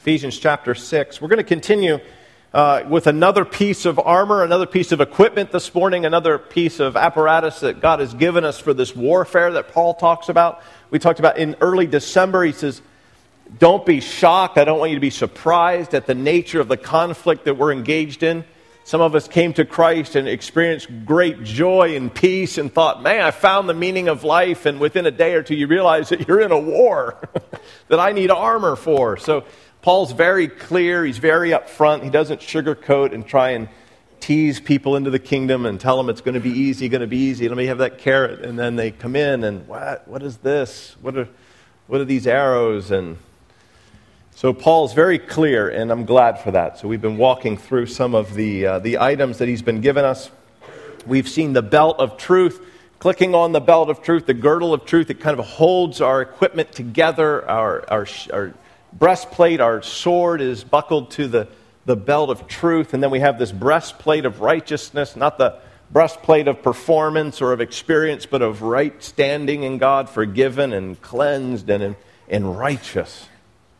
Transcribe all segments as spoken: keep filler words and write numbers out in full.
Ephesians chapter six. We're going to continue uh, with another piece of armor, another piece of equipment this morning, another piece of apparatus that God has given us for this warfare that Paul talks about. We talked about in early December, he says, don't be shocked. I don't want you to be surprised at the nature of the conflict that we're engaged in. Some of us came to Christ and experienced great joy and peace and thought, man, I found the meaning of life. And within a day or two, you realize that you're in a war that I need armor for. So Paul's very clear. He's very upfront. He doesn't sugarcoat and try and tease people into the kingdom and tell them it's going to be easy, going to be easy. Let me have that carrot. And then they come in and, what? What is this? What are, what are these arrows? And so Paul's very clear, and I'm glad for that. So we've been walking through some of the uh, the items that he's been given us. We've seen the belt of truth. Clicking on the belt of truth, the girdle of truth, it kind of holds our equipment together. Our, our, our breastplate, our sword is buckled to the, the belt of truth. And then we have this breastplate of righteousness, not the breastplate of performance or of experience, but of right standing in God, forgiven and cleansed and, and righteous.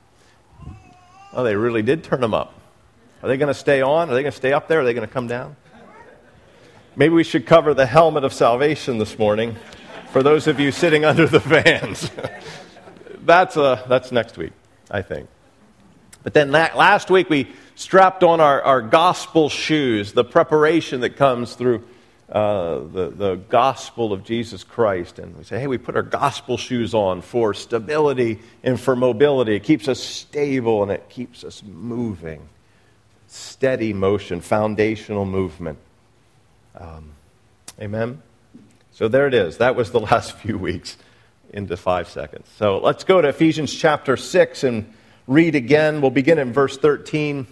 Oh, they really did turn them up. Are they going to stay on? Are they going to stay up there? Are they going to come down? Maybe we should cover the helmet of salvation this morning for those of you sitting under the fans. that's uh, that's next week, I think. But then last week we strapped on our, our gospel shoes, the preparation that comes through uh, the, the gospel of Jesus Christ. And we say, hey, we put our gospel shoes on for stability and for mobility. It keeps us stable and it keeps us moving. Steady motion, foundational movement. Um, amen? So there it is. That was the last few weeks into five seconds. So let's go to Ephesians chapter six and read again. We'll begin in verse thirteen.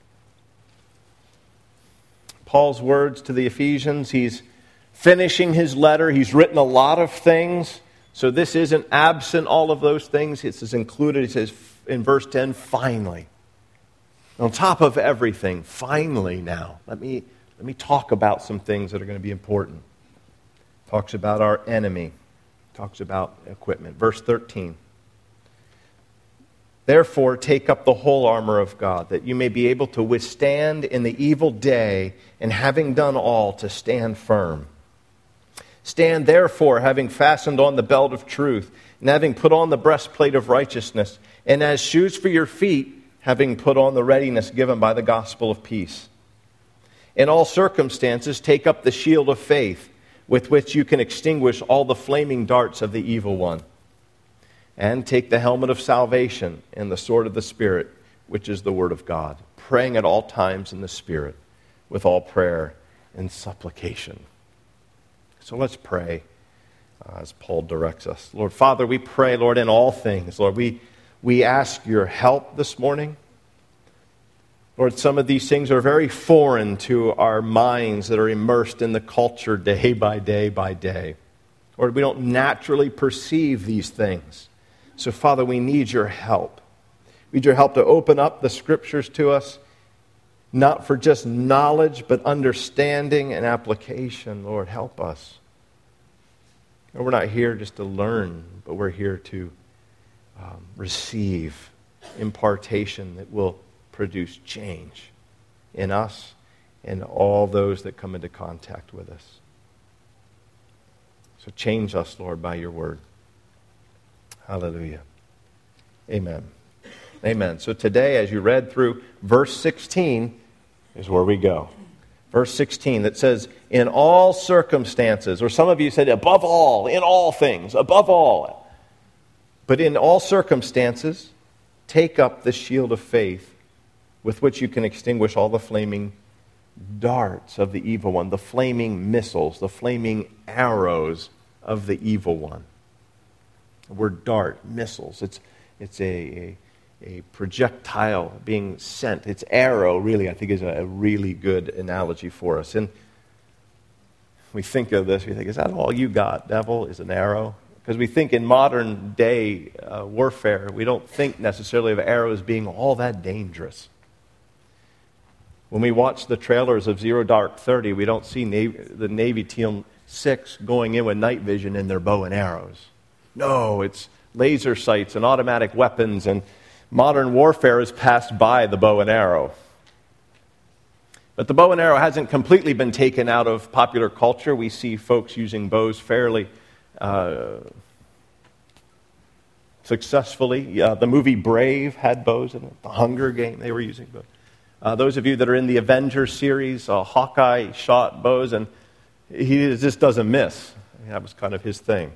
Paul's words to the Ephesians. He's finishing his letter. He's written a lot of things. So this isn't absent all of those things. It's included. He says in verse ten, finally. On top of everything, finally now. Let me, let me talk about some things that are going to be important. Talks about our enemy. Talks about equipment. Verse thirteen. Therefore, take up the whole armor of God, that you may be able to withstand in the evil day, and having done all, to stand firm. Stand therefore, having fastened on the belt of truth, and having put on the breastplate of righteousness, and as shoes for your feet, having put on the readiness given by the gospel of peace. In all circumstances, take up the shield of faith, with which you can extinguish all the flaming darts of the evil one. And take the helmet of salvation and the sword of the Spirit, which is the word of God, praying at all times in the Spirit, with all prayer and supplication. So let's pray uh, as Paul directs us. Lord, Father, we pray, Lord, in all things. Lord, we, we ask your help this morning. Lord, some of these things are very foreign to our minds that are immersed in the culture day by day by day. Lord, we don't naturally perceive these things. So, Father, we need your help. We need your help to open up the Scriptures to us, not for just knowledge, but understanding and application. Lord, help us. And we're not here just to learn, but we're here to um, receive impartation that will produce change in us and all those that come into contact with us. So change us, Lord, by your word. Hallelujah. Amen. Amen. So today, as you read through verse sixteen, is where we go. Verse sixteen that says, in all circumstances, or some of you said above all, in all things, above all. But in all circumstances, take up the shield of faith with which you can extinguish all the flaming darts of the evil one, the flaming missiles, the flaming arrows of the evil one. The word dart, missiles, it's it's a, a, a projectile being sent. It's arrow, really, I think is a, a really good analogy for us. And we think of this, we think, is that all you got, devil, is an arrow? Because we think in modern day uh, warfare, we don't think necessarily of arrows being all that dangerous. When we watch the trailers of Zero Dark Thirty, we don't see Navy, the Navy Team six going in with night vision in their bow and arrows. No, it's laser sights and automatic weapons and Modern warfare has passed by the bow and arrow. But the bow and arrow hasn't completely been taken out of popular culture. We see folks using bows fairly uh, successfully. Uh, the movie Brave had bows in it. The Hunger Game, they were using bows. Uh, those of you that are in the Avengers series, uh, Hawkeye shot bows, and he just doesn't miss. That was kind of his thing.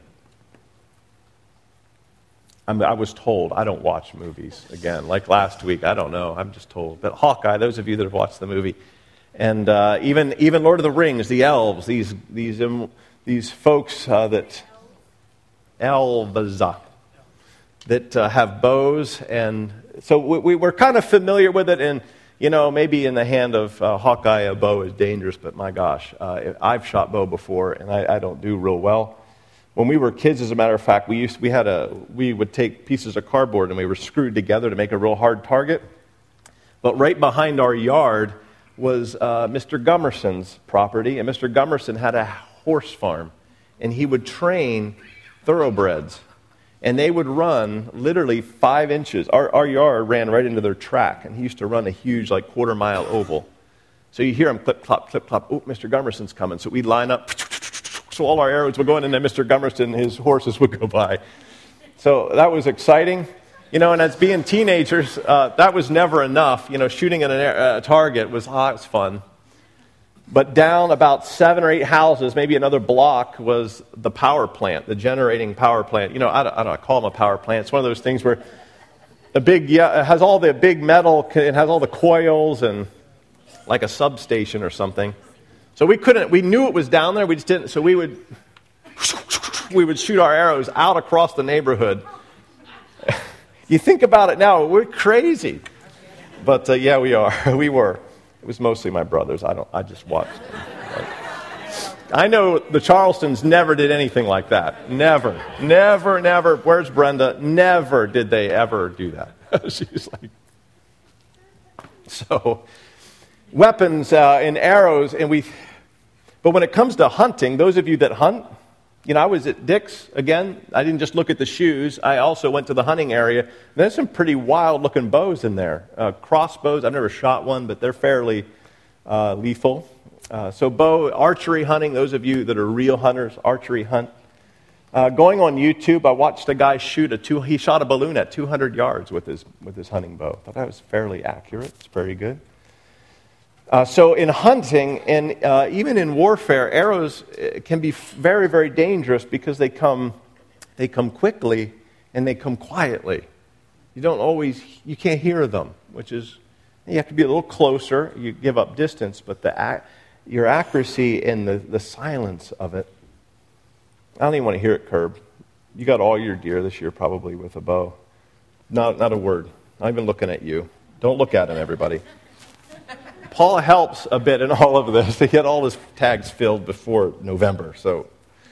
I'm, I was told. I don't watch movies. Again, like last week, I don't know. I'm just told. But Hawkeye, those of you that have watched the movie, and uh, even even Lord of the Rings, the elves, these these um, these folks uh, that elves that uh, have bows, and so we, we we're kind of familiar with it. And you know, maybe in the hand of uh, Hawkeye, a bow is dangerous. But my gosh, uh, I've shot bow before, and I, I don't do real well. When we were kids, as a matter of fact, we used we had a we would take pieces of cardboard and we were screwed together to make a real hard target. But right behind our yard was uh, Mister Gummerson's property, and Mister Gummerson had a horse farm, and he would train thoroughbreds, and they would run literally five inches. Our our yard ran right into their track, and he used to run a huge, like quarter mile oval. So you hear him clip clop clip clop. Oh, Mister Gummerson's coming. So we'd line up. So all our arrows would go in, and then Mister Gummerson, his horses would go by. So that was exciting. You know, and as being teenagers, uh, that was never enough. You know, shooting at a uh, target was, oh, it was fun. But down about seven or eight houses, maybe another block, was the power plant, the generating power plant. You know, I don't, I don't call them a power plant. It's one of those things where a big, yeah, it has all the big metal, it has all the coils and like a substation or something. So we couldn't, we knew it was down there, we just didn't, so we would, we would shoot our arrows out across the neighborhood. You think about it now, we're crazy. But uh, yeah, we are, we were. It was mostly my brothers, I don't, I just watched them. But I know the Charlestons never did anything like that. Never, never, never. Where's Brenda? Never did they ever do that. She's like, so... Weapons uh, and arrows, and we. But when it comes to hunting, those of you that hunt, you know, I was at Dick's again. I didn't just look at the shoes. I also went to the hunting area. There's some pretty wild-looking bows in there. Uh, crossbows. I've never shot one, but they're fairly uh, lethal. Uh, so bow, archery hunting. Those of you that are real hunters, archery hunt. Uh, going on YouTube, I watched a guy shoot a two. He shot a balloon at two hundred yards with his with his hunting bow. I thought that was fairly accurate. It's very good. Uh, so in hunting and uh, even in warfare, arrows can be very, very dangerous because they come, they come quickly and they come quietly. You don't always, you can't hear them, which is, you have to be a little closer. You give up distance, but the your accuracy and the, the silence of it, I don't even want to hear it, Curb. You got all your deer this year probably with a bow. Not, not a word. Not even looking at you. Don't look at him, everybody. Paul helps a bit in all of this to get all his tags filled before November. So,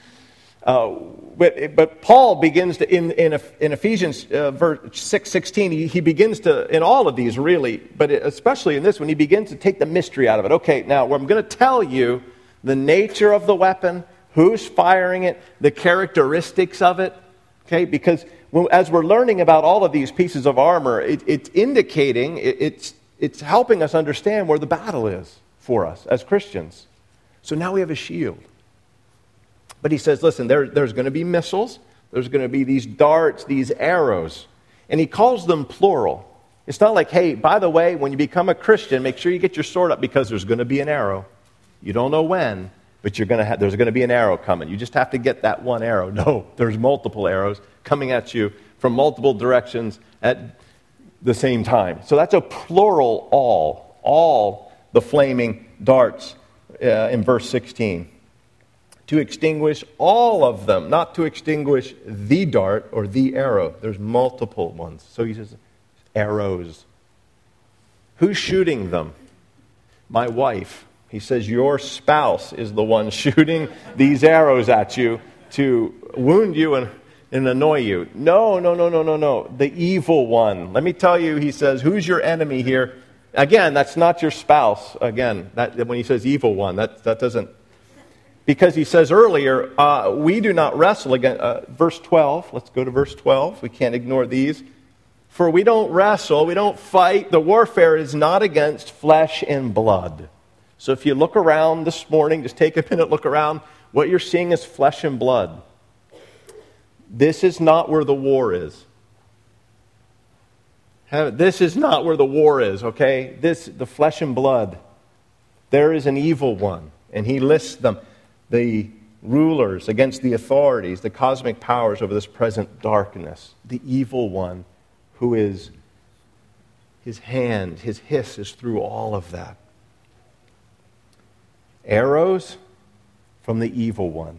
uh, but, but Paul begins to in in, in Ephesians uh, verse six sixteen. He, he begins to in all of these really, but especially in this one, he begins to take the mystery out of it. Okay, now I'm going to tell you the nature of the weapon, who's firing it, the characteristics of it. Okay, because when, as we're learning about all of these pieces of armor, it, it's indicating it, it's. It's helping us understand where the battle is for us as Christians. So now we have a shield. But he says, listen, there, there's going to be missiles. There's going to be these darts, these arrows. And he calls them plural. It's not like, hey, by the way, when you become a Christian, make sure you get your sword up because there's going to be an arrow. You don't know when, but you're going to have, there's going to be an arrow coming. You just have to get that one arrow. No, there's multiple arrows coming at you from multiple directions at the same time. So that's a plural all. All the flaming darts uh, in verse sixteen. To extinguish all of them, not to extinguish the dart or the arrow. There's multiple ones. So he says arrows. Who's shooting them? My wife. He says your spouse is the one shooting these arrows at you to wound you and and annoy you. No, no, no, no, no, no. The evil one. Let me tell you, he says, who's your enemy here? Again, that's not your spouse. Again, that, when he says evil one, that, that doesn't... Because he says earlier, uh, we do not wrestle against... Uh, verse twelve, let's go to verse twelve. We can't ignore these. For we don't wrestle, we don't fight. The warfare is not against flesh and blood. So if you look around this morning, just take a minute, look around. What you're seeing is flesh and blood. This is not where the war is. This is not where the war is, okay? This, the flesh and blood. There is an evil one, and he lists them. The rulers against the authorities, the cosmic powers over this present darkness. The evil one who is, his hand, his hiss is through all of that. Arrows from the evil one.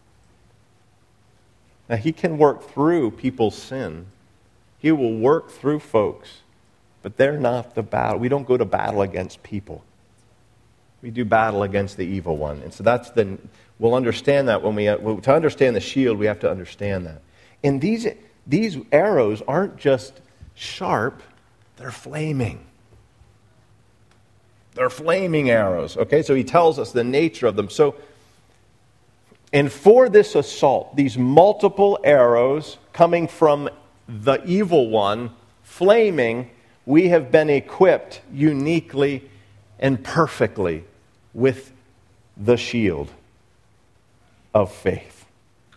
Now, he can work through people's sin. He will work through folks, but they're not the battle. We don't go to battle against people. We do battle against the evil one. And so that's the, we'll understand that when we, to understand the shield, we have to understand that. And these, these arrows aren't just sharp, they're flaming. They're flaming arrows, okay? So he tells us the nature of them. So, and for this assault, these multiple arrows coming from the evil one, flaming, we have been equipped uniquely and perfectly with the shield of faith.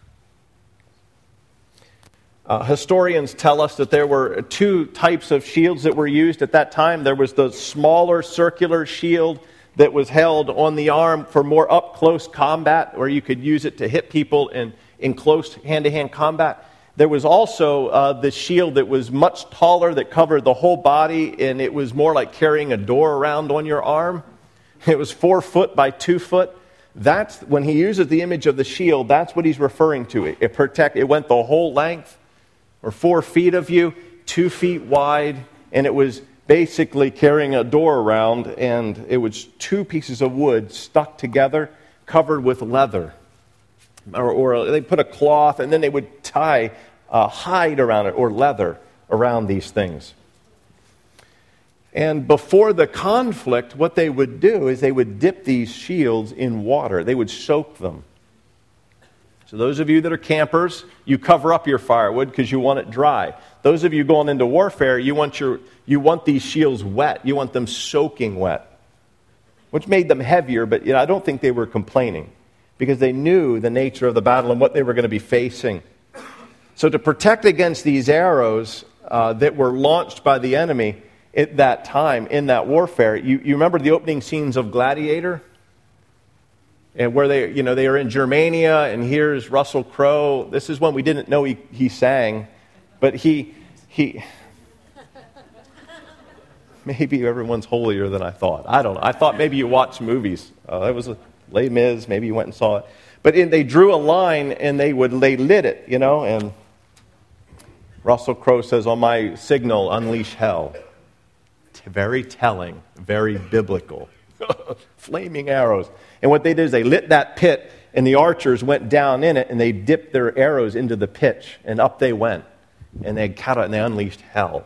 Uh, historians tell us that there were two types of shields that were used at that time. There was the smaller circular shield that was held on the arm for more up-close combat, where you could use it to hit people in, in close hand-to-hand combat. There was also uh, the shield that was much taller, that covered the whole body, and it was more like carrying a door around on your arm. It was four foot by two foot. That's when he uses the image of the shield, that's what he's referring to. It, it protect. It went the whole length, or four feet of you, two feet wide, and it was basically carrying a door around, and it was two pieces of wood stuck together, covered with leather. Or, or they put a cloth, and then they would tie a hide around it, or leather around these things. And before the conflict, what they would do is they would dip these shields in water. They would soak them. So those of you that are campers, you cover up your firewood because you want it dry. Those of you going into warfare, you want your you want these shields wet. You want them soaking wet, which made them heavier, but you know, I don't think they were complaining because they knew the nature of the battle and what they were going to be facing. So to protect against these arrows uh, that were launched by the enemy at that time in that warfare, you, you remember the opening scenes of Gladiator? And where they, you know, they are in Germania, and here's Russell Crowe. This is one we didn't know he, he sang, but he, he, maybe everyone's holier than I thought. I don't know. I thought maybe you watched movies. Uh, that was a Les Mis. Maybe you went and saw it. But in, they drew a line, and they would, they lit it, you know, and Russell Crowe says, on my signal, unleash hell. Very telling, very biblical. Flaming arrows. And what they did is they lit that pit, and the archers went down in it, and they dipped their arrows into the pitch, and up they went. And they cut it, and they unleashed hell.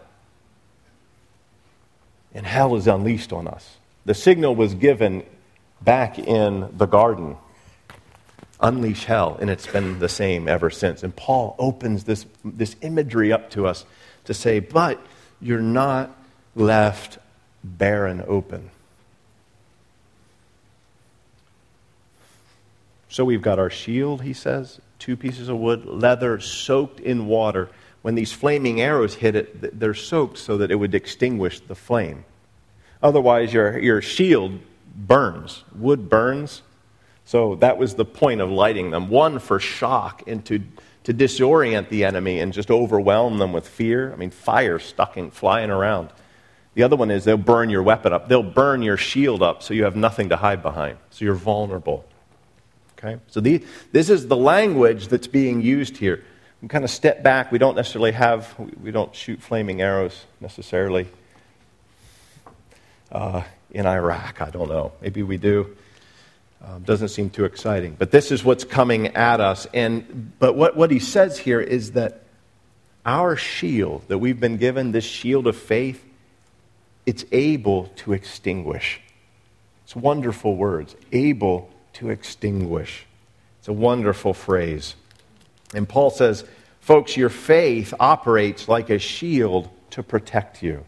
And hell is unleashed on us. The signal was given back in the garden. Unleash hell, and it's been the same ever since. And Paul opens this, this imagery up to us to say, but you're not left barren open. So we've got our shield, he says, two pieces of wood, leather soaked in water. When these flaming arrows hit it, they're soaked so that it would extinguish the flame. Otherwise, your, your shield burns. Wood burns. So that was the point of lighting them. One, for shock and to, to disorient the enemy and just overwhelm them with fear. I mean, fire stuck in, flying around. The other one is they'll burn your weapon up. They'll burn your shield up so you have nothing to hide behind. So you're vulnerable. Okay? So the, this is the language that's being used here. We kind of step back. We don't necessarily have, we don't shoot flaming arrows necessarily uh, in Iraq. I don't know. Maybe we do. Um, doesn't seem too exciting. But this is what's coming at us. And But what, what he says here is that our shield that we've been given, this shield of faith, it's able to extinguish. It's wonderful words. Able to extinguish. It's a wonderful phrase. And Paul says, folks, your faith operates like a shield to protect you.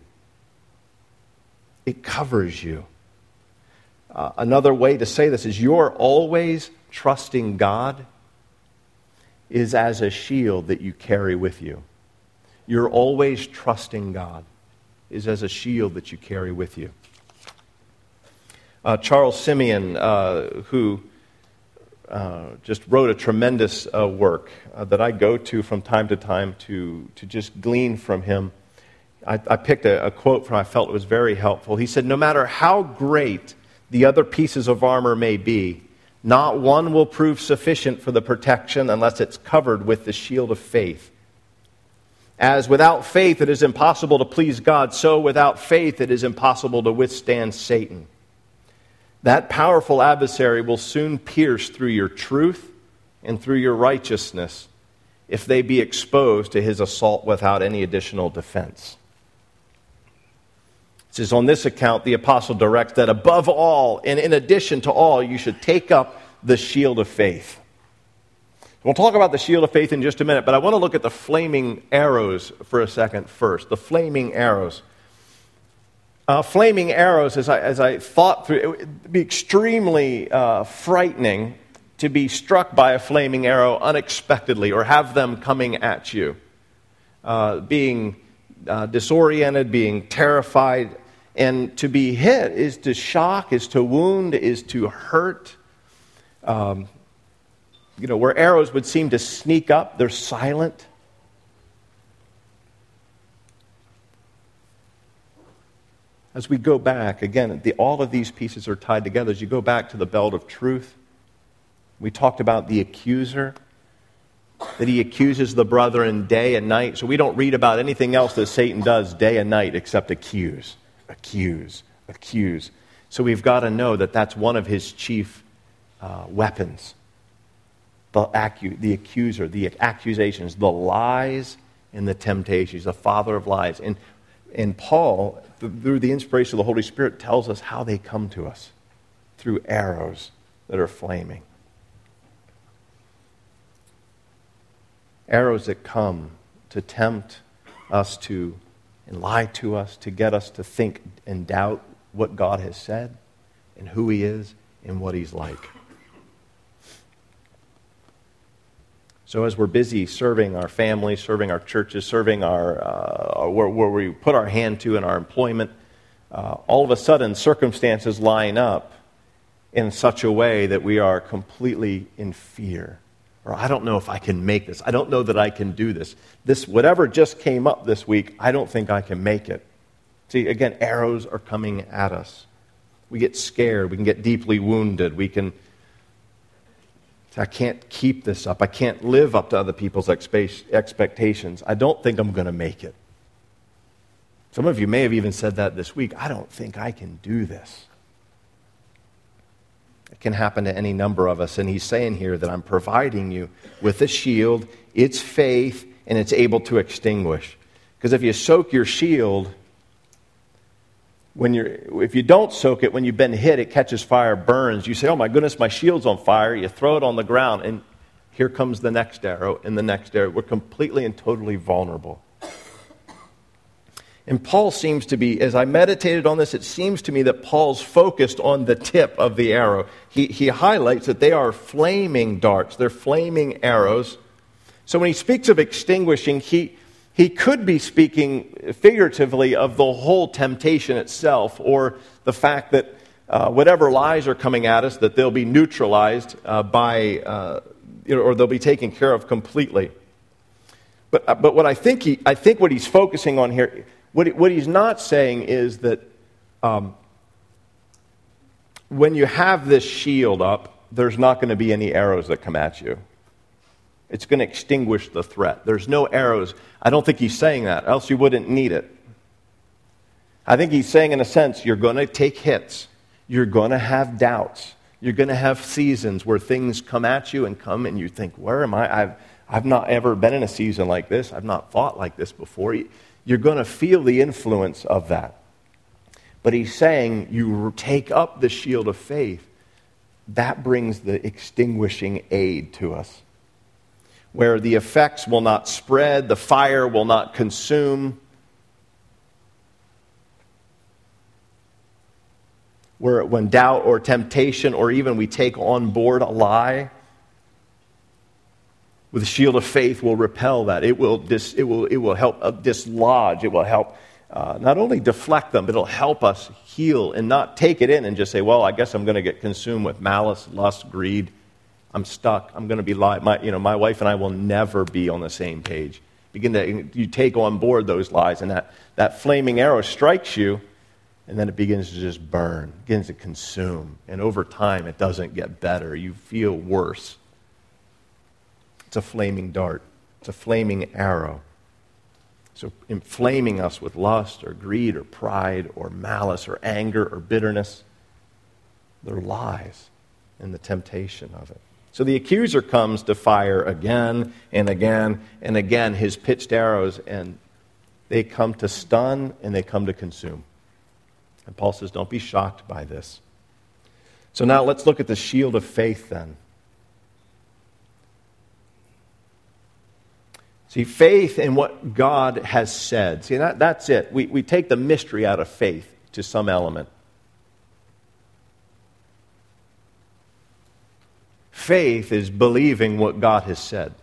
It covers you. Uh, another way to say this is you're always trusting God is as a shield that you carry with you. You're always trusting God is as a shield that you carry with you. Uh, Charles Simeon, uh, who uh, just wrote a tremendous uh, work uh, that I go to from time to time to, to just glean from him. I, I picked a, a quote from I felt it was very helpful. He said, "No matter how great the other pieces of armor may be, not one will prove sufficient for the protection unless it's covered with the shield of faith. As without faith it is impossible to please God, so without faith it is impossible to withstand Satan. That powerful adversary will soon pierce through your truth and through your righteousness if they be exposed to his assault without any additional defense." It says, on this account, the apostle directs that above all, and in addition to all, you should take up the shield of faith. We'll talk about the shield of faith in just a minute, but I want to look at the flaming arrows for a second first. The flaming arrows. Uh, flaming arrows, as I, as I thought through, it would be extremely uh, frightening to be struck by a flaming arrow unexpectedly or have them coming at you. Uh, being uh, disoriented, being terrified, and to be hit is to shock, is to wound, is to hurt. Um, you know, where arrows would seem to sneak up, they're silent. As we go back, again, the, all of these pieces are tied together. As you go back to the belt of truth, we talked about the accuser, that he accuses the brethren day and night. So we don't read about anything else that Satan does day and night except accuse, accuse, accuse. So we've got to know that that's one of his chief uh, weapons. The, accu- the accuser, the accusations, the lies and the temptations, the father of lies. And, and Paul, through the inspiration of the Holy Spirit, tells us how they come to us through arrows that are flaming. Arrows that come to tempt us to and lie to us, to get us to think and doubt what God has said and who he is and what he's like. So as we're busy serving our families, serving our churches, serving our uh, where, where we put our hand to in our employment, uh, all of a sudden circumstances line up in such a way that we are completely in fear. Or I don't know if I can make this. I don't know that I can do this. This, whatever just came up this week, I don't think I can make it. See, again, arrows are coming at us. We get scared. We can get deeply wounded. We can, I can't keep this up. I can't live up to other people's expectations. I don't think I'm going to make it. Some of you may have even said that this week. I don't think I can do this. It can happen to any number of us. And he's saying here that I'm providing you with a shield, it's faith, and it's able to extinguish. Because if you soak your shield, when you're, if you don't soak it, when you've been hit, it catches fire, burns. You say, oh my goodness, my shield's on fire. You throw it on the ground, and here comes the next arrow and the next arrow. We're completely and totally vulnerable. And Paul seems to be, as I meditated on this, it seems to me that Paul's focused on the tip of the arrow. He, he highlights that they are flaming darts. They're flaming arrows. So when he speaks of extinguishing, he, he could be speaking figuratively of the whole temptation itself, or the fact that uh, whatever lies are coming at us, that they'll be neutralized uh, by, uh, you know, or they'll be taken care of completely. But, uh, but what I think he, I think what he's focusing on here, What, what he's not saying is that um, when you have this shield up, there's not going to be any arrows that come at you. It's going to extinguish the threat. There's no arrows. I don't think he's saying that, else you wouldn't need it. I think he's saying, in a sense, you're going to take hits. You're going to have doubts. You're going to have seasons where things come at you and come and you think, where am I? I've, I've not ever been in a season like this. I've not thought like this before. You're going to feel the influence of that. But he's saying you take up the shield of faith. That brings the extinguishing aid to us. Where the effects will not spread, the fire will not consume, where when doubt or temptation or even we take on board a lie, with the shield of faith will repel that. It will, dis, it will, it will help uh, dislodge. It will help uh, not only deflect them, but it'll help us heal and not take it in and just say, well, I guess I'm going to get consumed with malice, lust, greed. I'm stuck. I'm going to be li- my, you know, my wife and I will never be on the same page. Begin to you take on board those lies, and that, that flaming arrow strikes you, and then it begins to just burn, begins to consume. And over time, it doesn't get better. You feel worse. It's a flaming dart. It's a flaming arrow. So inflaming us with lust or greed or pride or malice or anger or bitterness, they're lies and the temptation of it. So the accuser comes to fire again and again and again his pitched arrows, and they come to stun and they come to consume. And Paul says, don't be shocked by this. So now let's look at the shield of faith then. See, faith in what God has said. See, that, that's it. We, we take the mystery out of faith to some element. Faith is believing what God has said.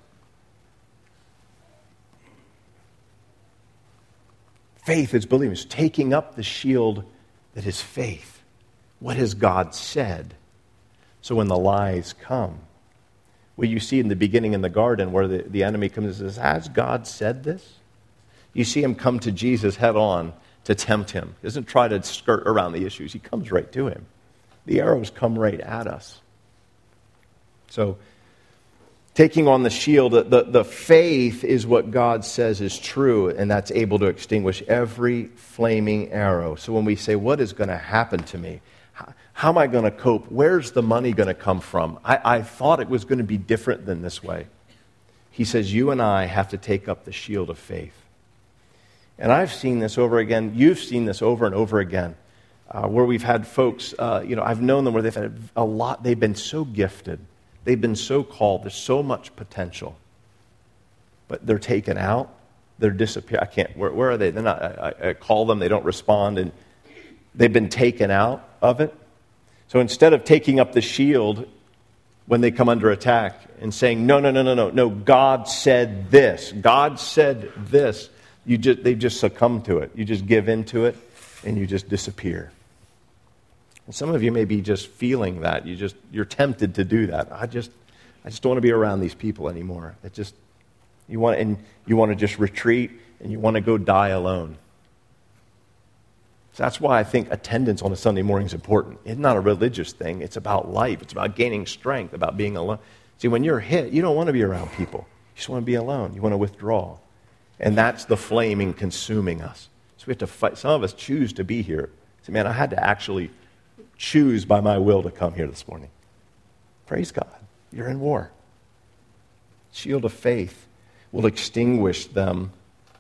Faith is believing. It's taking up the shield that is faith. What has God said? So when the lies come, well, you see in the beginning in the garden where the, the enemy comes and says, has God said this? You see him come to Jesus head on to tempt him. He doesn't try to skirt around the issues. He comes right to him. The arrows come right at us. So, taking on the shield, the, the, the faith is what God says is true, and that's able to extinguish every flaming arrow. So when we say, what is going to happen to me? How, how am I going to cope? Where's the money going to come from? I, I thought it was going to be different than this way. He says, you and I have to take up the shield of faith. And I've seen this over again. You've seen this over and over again, uh, where we've had folks, uh, you know, I've known them where they've had a lot, they've been so gifted. They've been so called. There's so much potential. But they're taken out. They're disappear. I can't, where, where are they? They're not, I, I call them, they don't respond, and they've been taken out of it. So instead of taking up the shield when they come under attack and saying, no, no, no, no, no, no, God said this. God said this. You just, they just succumb to it. You just give in to it, and you just disappear. Some of you may be just feeling that. You just, you're tempted to do that. I just I just don't want to be around these people anymore. It just you want and you want to just retreat and you want to go die alone. So that's why I think attendance on a Sunday morning is important. It's not a religious thing. It's about life. It's about gaining strength, about being alone. See, when you're hit, you don't want to be around people. You just want to be alone. You want to withdraw. And that's the flaming consuming us. So we have to fight. Some of us choose to be here. Say, man, I had to actually choose by my will to come here this morning. Praise God. You're in war. Shield of faith will extinguish them.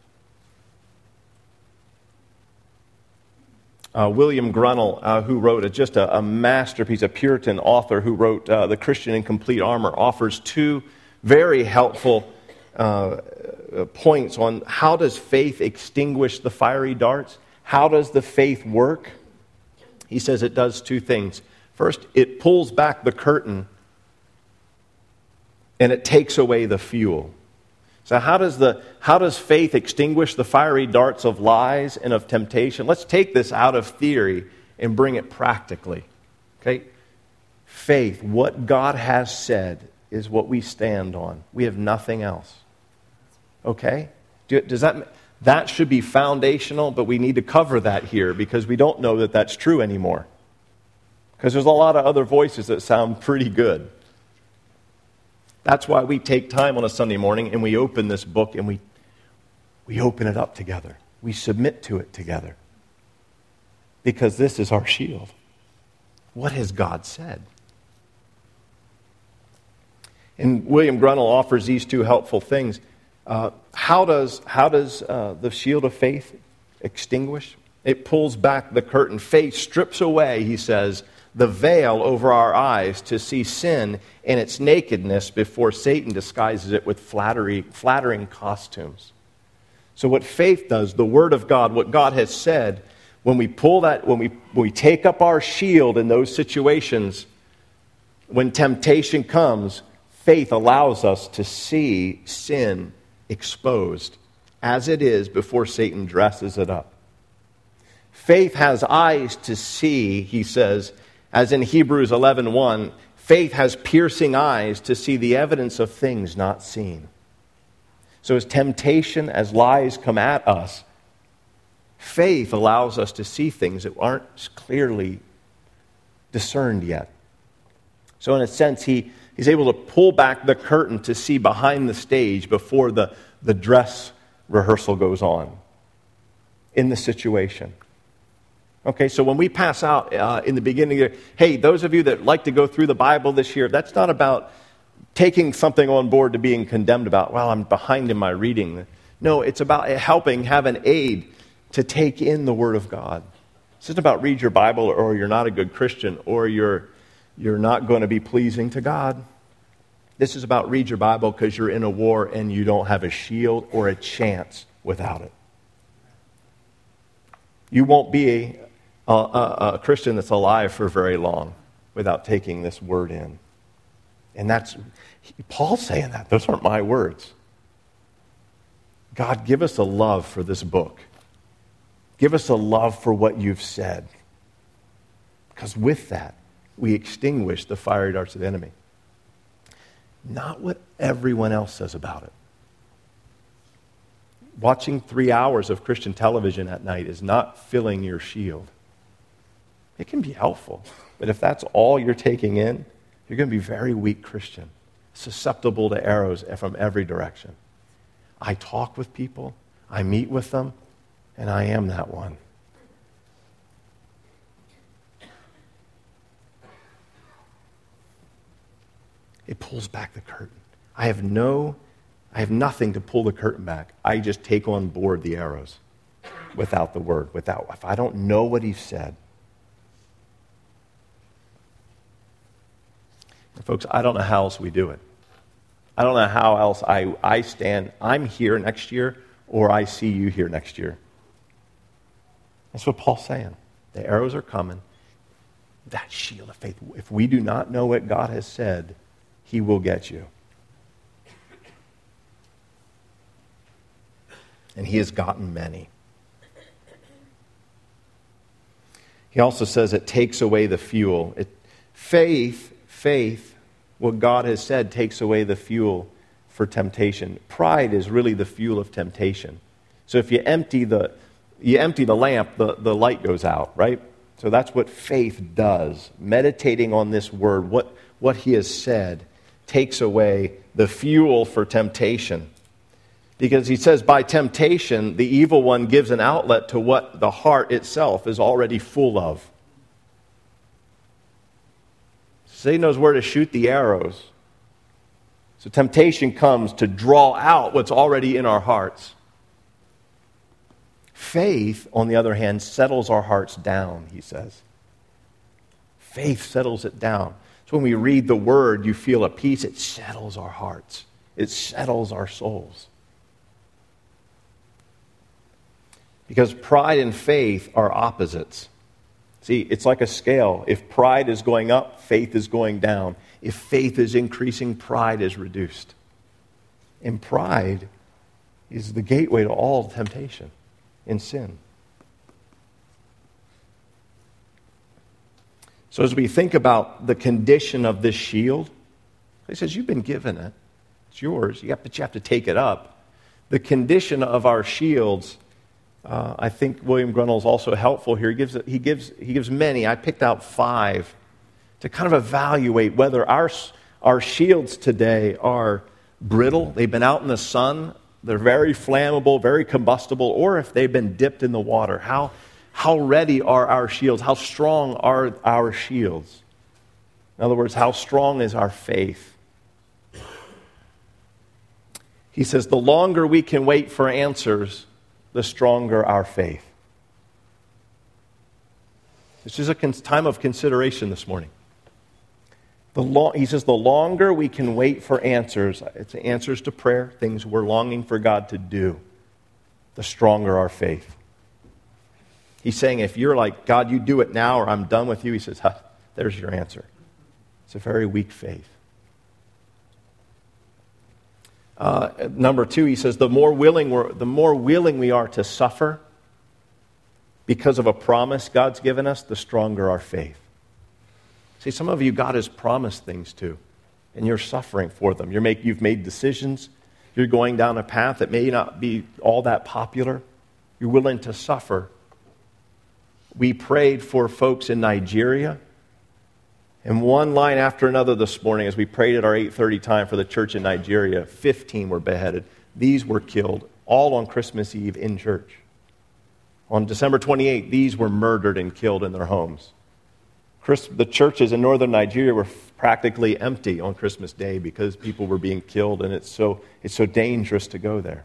Uh, William Grunnell, uh, who wrote a, just a, a masterpiece, a Puritan author who wrote uh, The Christian in Complete Armor, offers two very helpful uh, points on how does faith extinguish the fiery darts? How does the faith work? He says it does two things. First, it pulls back the curtain and it takes away the fuel. So how does the how does faith extinguish the fiery darts of lies and of temptation? Let's take this out of theory and bring it practically. Okay? Faith, what God has said, is what we stand on. We have nothing else. Okay? Do, does that That should be foundational, but we need to cover that here because we don't know that that's true anymore. Because there's a lot of other voices that sound pretty good. That's why we take time on a Sunday morning and we open this book and we, we open it up together. We submit to it together. Because this is our shield. What has God said? And William Grunnell offers these two helpful things. Uh, how does how does uh, the shield of faith extinguish? It pulls back the curtain. Faith strips away, he says, the veil over our eyes to see sin in its nakedness before Satan disguises it with flattery, flattering costumes. So what faith does, the Word of God, what God has said, When we pull that, when we, when we take up our shield in those situations, when temptation comes, faith allows us to see sin exposed as it is before Satan dresses it up. Faith has eyes to see, he says, as in Hebrews eleven one, faith has piercing eyes to see the evidence of things not seen. So as temptation, as lies come at us, faith allows us to see things that aren't clearly discerned yet. So in a sense, he, he's able to pull back the curtain to see behind the stage before the, the dress rehearsal goes on in the situation. Okay, so when we pass out uh, in the beginning of the year, hey, those of you that like to go through the Bible this year, that's not about taking something on board to being condemned about, well, I'm behind in my reading. No, it's about helping have an aid to take in the Word of God. This isn't about read your Bible or you're not a good Christian or you're, you're not going to be pleasing to God. This is about read your Bible because you're in a war and you don't have a shield or a chance without it. You won't be a, a, a Christian that's alive for very long without taking this Word in. And that's, Paul's saying that. Those aren't my words. God, give us a love for this book. Give us a love for what you've said. Because with that, we extinguish the fiery darts of the enemy. Not what everyone else says about it. Watching three hours of Christian television at night is not filling your shield. It can be helpful, but if that's all you're taking in, you're going to be a very weak Christian, susceptible to arrows from every direction. I talk with people, I meet with them, and I am that one. It pulls back the curtain. I have no, I have nothing to pull the curtain back. I just take on board the arrows without the Word, without, if I don't know what he said. And folks, I don't know how else we do it. I don't know how else I, I stand, I'm here next year, or I see you here next year. That's what Paul's saying. The arrows are coming. That shield of faith. If we do not know what God has said, he will get you. And he has gotten many. He also says it takes away the fuel. It, faith, faith, what God has said takes away the fuel for temptation. Pride is really the fuel of temptation. So if you empty the you empty the lamp, the, the light goes out, right? So that's what faith does. Meditating on this word, what, what he has said, takes away the fuel for temptation. Because he says by temptation, the evil one gives an outlet to what the heart itself is already full of. Satan knows where to shoot the arrows. So temptation comes to draw out what's already in our hearts. Faith, on the other hand, settles our hearts down, he says. Faith settles it down. So when we read the Word, you feel a peace. It settles our hearts. It settles our souls. Because pride and faith are opposites. See, it's like a scale. If pride is going up, faith is going down. If faith is increasing, pride is reduced. And pride is the gateway to all temptation and sin. So as we think about the condition of this shield, he says, you've been given it. It's yours. You have, but you have to take it up. The condition of our shields, uh, I think William Grundle is also helpful here. He gives, he, gives, he gives many. I picked out five to kind of evaluate whether our, our shields today are brittle. They've been out in the sun. They're very flammable, very combustible, or if they've been dipped in the water. How, how ready are our shields? How strong are our shields? In other words, how strong is our faith? He says, the longer we can wait for answers, the stronger our faith. This is a time of consideration this morning. The long, he says, the longer we can wait for answers, it's answers to prayer, things we're longing for God to do, the stronger our faith. He's saying, if you're like, God, you do it now or I'm done with you, he says, huh, there's your answer. It's a very weak faith. Uh, number two, he says, the more willing we're, the more willing we are to suffer because of a promise God's given us, the stronger our faith. See, some of you, God has promised things to, and you're suffering for them. You're make, you've made decisions. You're going down a path that may not be all that popular. You're willing to suffer. We prayed for folks in Nigeria. And one line after another this morning, as we prayed at our eight thirty time for the church in Nigeria, fifteen were beheaded. These were killed, all on Christmas Eve in church. On December twenty-eighth, these were murdered and killed in their homes. Chris, the churches in northern Nigeria were practically empty on Christmas Day because people were being killed, and it's so, it's so dangerous to go there.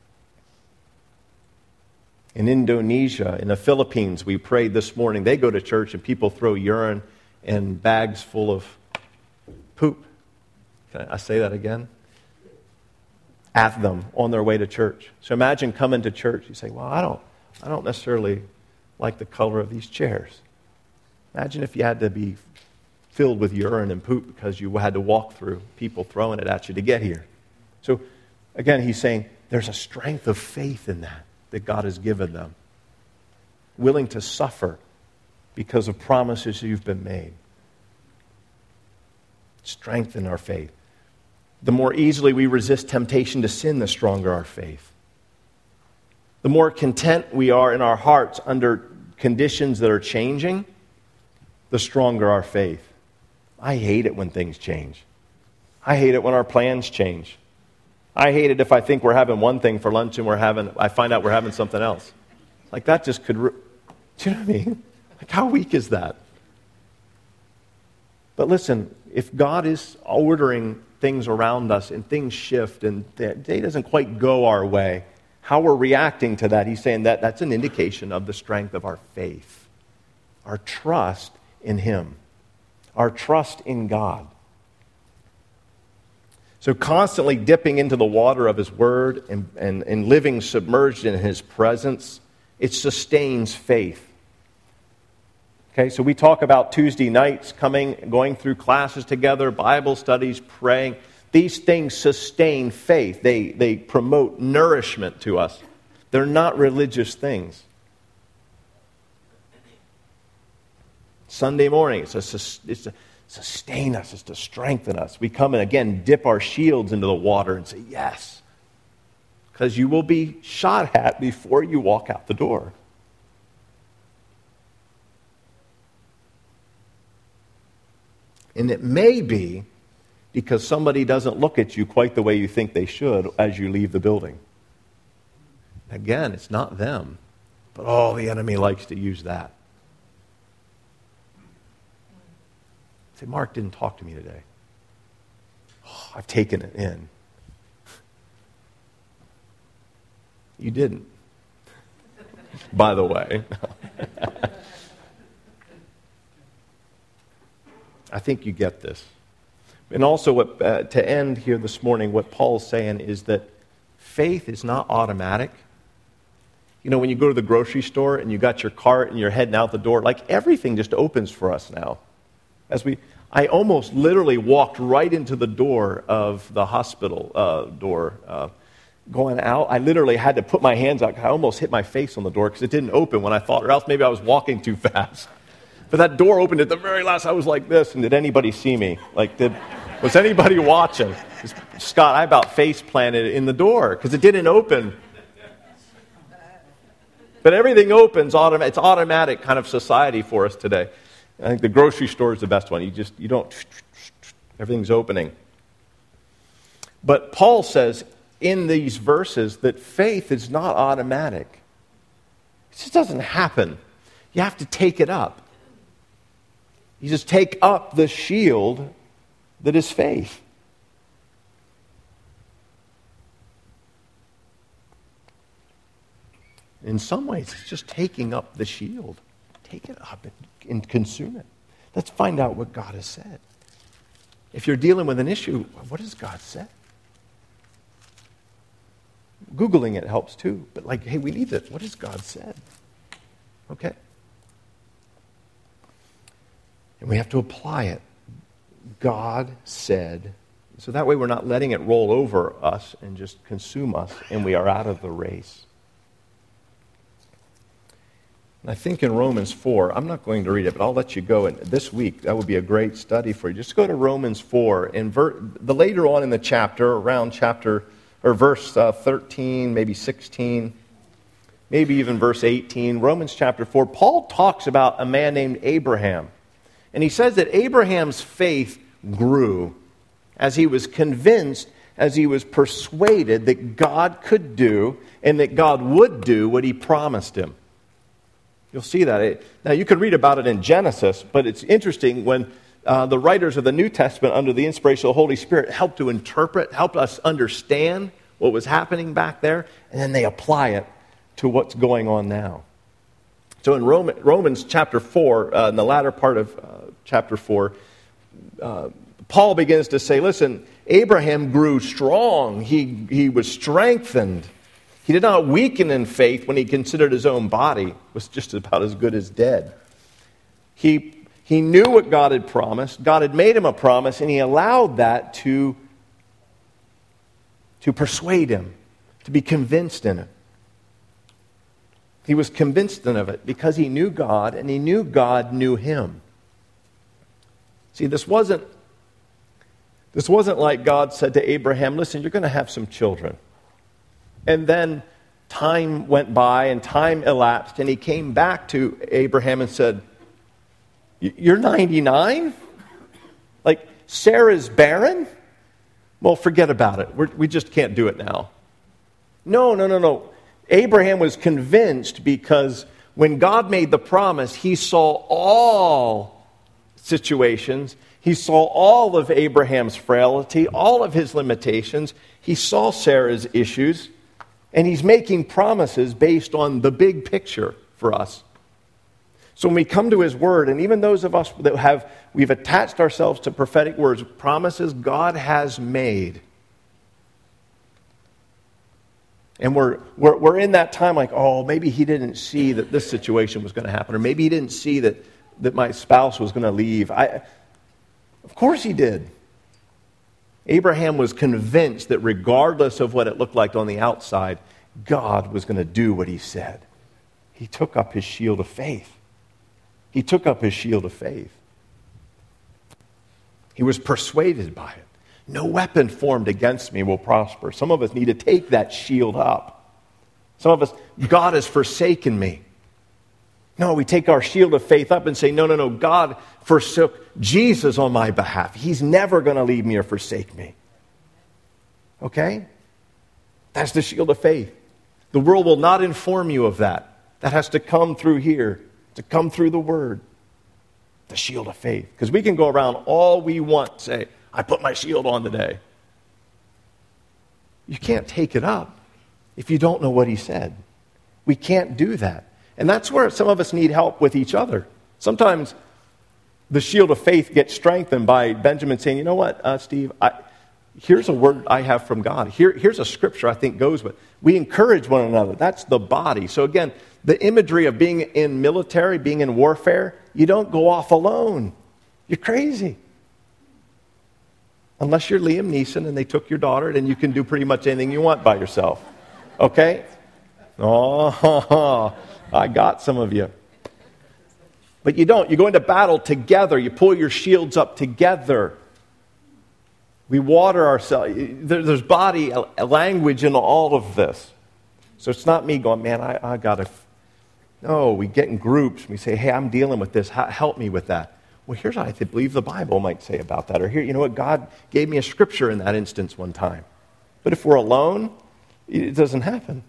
In Indonesia, in the Philippines, we prayed this morning. They go to church and people throw urine and bags full of poop. Can I say that again? At them on their way to church. So imagine coming to church. You say, well, I don't, I don't necessarily like the color of these chairs. Imagine if you had to be filled with urine and poop because you had to walk through people throwing it at you to get here. So again, he's saying there's a strength of faith in that, that God has given them. Willing to suffer because of promises you've been made. Strengthen our faith. The more easily we resist temptation to sin, the stronger our faith. The more content we are in our hearts under conditions that are changing, the stronger our faith. I hate it when things change. I hate it when our plans change. I hate it if I think we're having one thing for lunch and we're having, I find out we're having something else. Like that just could, do you know what I mean? Like, how weak is that? But listen, if God is ordering things around us and things shift and the day doesn't quite go our way, how we're reacting to that, he's saying that that's an indication of the strength of our faith, our trust in Him, our trust in God. So constantly dipping into the water of His Word and, and, and living submerged in His presence, it sustains faith. Okay, so we talk about Tuesday nights, coming, going through classes together, Bible studies, praying. These things sustain faith. They, they promote nourishment to us. They're not religious things. Sunday morning, it's, a, it's to sustain us, it's to strengthen us. We come and again dip our shields into the water and say, yes. Because you will be shot at before you walk out the door. And it may be because somebody doesn't look at you quite the way you think they should as you leave the building. Again, it's not them. But oh, the enemy likes to use that. Say, Mark didn't talk to me today. Oh, I've taken it in. You didn't. By the way. I think you get this. And also, what, uh, to end here this morning, what Paul's saying is that faith is not automatic. You know, when you go to the grocery store and you got your cart and you're heading out the door, like everything just opens for us now. As we, I almost literally walked right into the door of the hospital uh, door. Uh, going out, I literally had to put my hands out. I almost hit my face on the door because it didn't open when I thought, or else maybe I was walking too fast. But that door opened at the very last. I was like this, and did anybody see me? Like, did was anybody watching? Scott, I about face planted in the door because it didn't open. But everything opens. Autom- it's automatic kind of society for us today. I think the grocery store is the best one. You just you don't. Everything's opening. But Paul says in these verses that faith is not automatic. It just doesn't happen. You have to take it up. You just take up the shield that is faith. In some ways, it's just taking up the shield. Take it up and, and consume it. Let's find out what God has said. If you're dealing with an issue, what has God said? Googling it helps too. But like, hey, we need to, what has God said? Okay? And we have to apply it. God said, so that way we're not letting it roll over us and just consume us, and we are out of the race. And I think in Romans four, I'm not going to read it, but I'll let you go. And this week, that would be a great study for you. Just go to Romans four. And ver- the later on in the chapter, around chapter, or verse uh, thirteen, maybe sixteen, maybe even verse eighteen, Romans chapter four, Paul talks about a man named Abraham. And he says that Abraham's faith grew as he was convinced, as he was persuaded that God could do and that God would do what he promised him. You'll see that. Now, you could read about it in Genesis, but it's interesting when uh, the writers of the New Testament, under the inspiration of the Holy Spirit, helped to interpret, helped us understand what was happening back there, and then they apply it to what's going on now. So in Roman, Romans chapter four, uh, in the latter part of uh, chapter four, uh, Paul begins to say, listen, Abraham grew strong. He, he was strengthened. He did not weaken in faith when he considered his own body was just about as good as dead. He, he knew what God had promised. God had made him a promise, and he allowed that to, to persuade him, to be convinced in it. He was convinced of it because he knew God, and he knew God knew him. See, this wasn't, this wasn't like God said to Abraham, listen, you're going to have some children. And then time went by and time elapsed, and he came back to Abraham and said, you're ninety-nine? Like, Sarah's barren? Well, forget about it. We're, we just can't do it now. No, no, no, no. Abraham was convinced because when God made the promise, he saw all situations. He saw all of Abraham's frailty, all of his limitations. He saw Sarah's issues, and he's making promises based on the big picture for us. So when we come to his word, and even those of us that have, we've attached ourselves to prophetic words, promises God has made. And we're, we're, we're in that time like, oh, maybe he didn't see that this situation was going to happen, or maybe he didn't see that, that my spouse was going to leave. I, of course he did. Abraham was convinced that regardless of what it looked like on the outside, God was going to do what he said. He took up his shield of faith. He took up his shield of faith. He was persuaded by it. No weapon formed against me will prosper. Some of us need to take that shield up. Some of us, God has forsaken me. No, we take our shield of faith up and say, no, no, no, God forsook Jesus on my behalf. He's never going to leave me or forsake me. Okay? That's the shield of faith. The world will not inform you of that. That has to come through here, to come through the Word. The shield of faith. Because we can go around all we want, say, I put my shield on today. You can't take it up if you don't know what he said. We can't do that. And that's where some of us need help with each other. Sometimes the shield of faith gets strengthened by Benjamin saying, you know what, uh, Steve, I, here's a word I have from God. Here, here's a scripture I think goes with. We encourage one another. That's the body. So again, the imagery of being in military, being in warfare, you don't go off alone. You're crazy. Unless you're Liam Neeson and they took your daughter, then you can do pretty much anything you want by yourself. Okay? Oh, I got some of you. But you don't. You go into battle together. You pull your shields up together. We water ourselves. There's body language in all of this. So it's not me going, man, I, I got to. No, we get in groups. We say, hey, I'm dealing with this. Help me with that. Well, here's what I believe the Bible might say about that. Or here, you know what, God gave me a scripture in that instance one time. But if we're alone, it doesn't happen.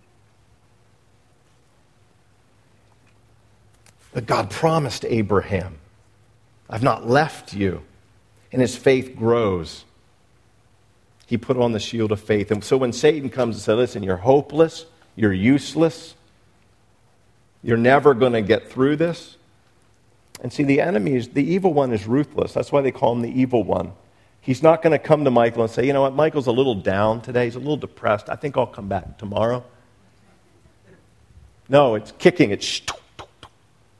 But God promised Abraham, I've not left you. And his faith grows. He put on the shield of faith. And so when Satan comes and says, listen, you're hopeless, you're useless, you're never going to get through this. And see, the enemy is, the evil one is ruthless. That's why they call him the evil one. He's not going to come to Michael and say, you know what, Michael's a little down today. He's a little depressed. I think I'll come back tomorrow. No, it's kicking. It's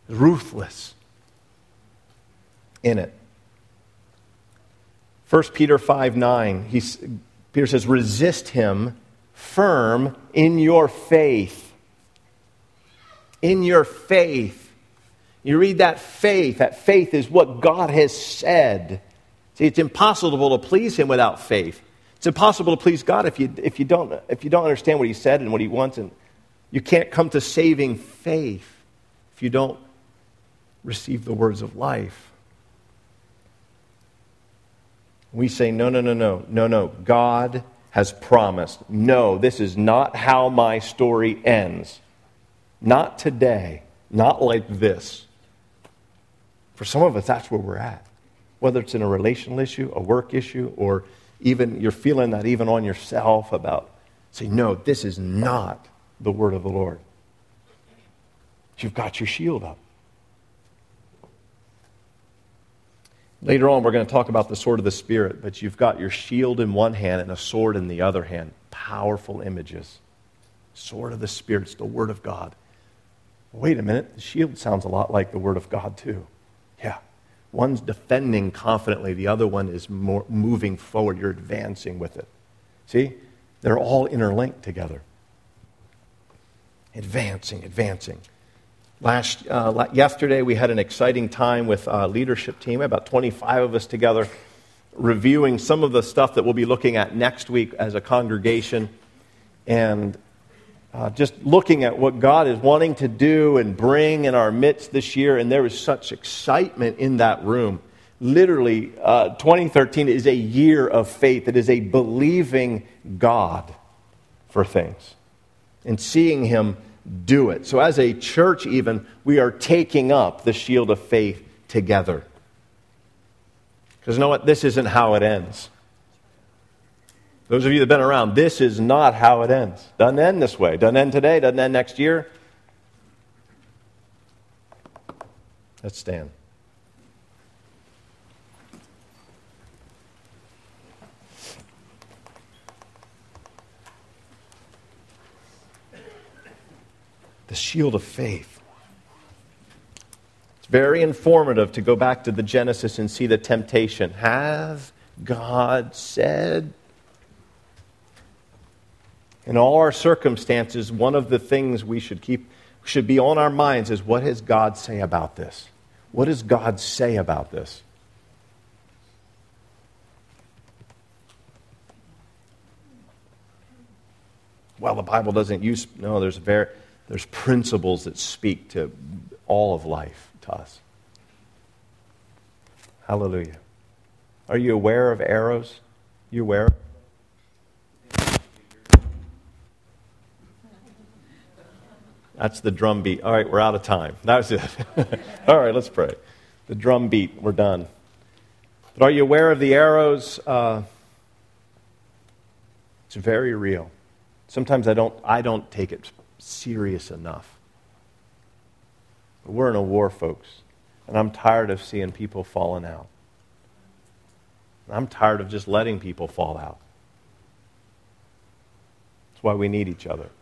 ruthless in it. First Peter five nine, he's, Peter says, resist him firm in your faith. In your faith. You read that faith. That faith is what God has said. See, it's impossible to please him without faith. It's impossible to please God if you, if you don't, if you don't understand what he said and what he wants. And you can't come to saving faith if you don't receive the words of life. We say, no, no, no, no, no, no. God has promised. No, this is not how my story ends. Not today. Not like this. For some of us, that's where we're at. Whether it's in a relational issue, a work issue, or even you're feeling that even on yourself about, say, no, this is not the word of the Lord. You've got your shield up. Later on, we're going to talk about the sword of the Spirit, but you've got your shield in one hand and a sword in the other hand. Powerful images. Sword of the Spirit, it's the Word of God. Wait a minute, the shield sounds a lot like the Word of God too. Yeah. One's defending confidently, the other one is more moving forward. You're advancing with it. See? They're all interlinked together. Advancing, advancing. Last, uh, yesterday, we had an exciting time with our leadership team, about twenty-five of us together, reviewing some of the stuff that we'll be looking at next week as a congregation, and uh, just looking at what God is wanting to do and bring in our midst this year, and there was such excitement in that room. Literally, uh, twenty thirteen is a year of faith. It is a believing God for things, and seeing Him do it. So as a church even, we are taking up the shield of faith together. Because you know what? This isn't how it ends. Those of you that have been around, this is not how it ends. Doesn't end this way. Doesn't end today. Doesn't end next year. Let's stand. The shield of faith. It's very informative to go back to the Genesis and see the temptation. Has God said? In all our circumstances, one of the things we should keep, should be on our minds is, what does God say about this? What does God say about this? Well, the Bible doesn't use, no, there's very... There's principles that speak to all of life, to us. Hallelujah. Are you aware of arrows? You aware? That's the drum beat. All right, we're out of time. That was it. All right, let's pray. The drum beat, we're done. But are you aware of the arrows? Uh, it's very real. Sometimes I don't, I don't take it serious enough. But we're in a war, folks, and I'm tired of seeing people falling out. I'm tired of just letting people fall out. That's why we need each other.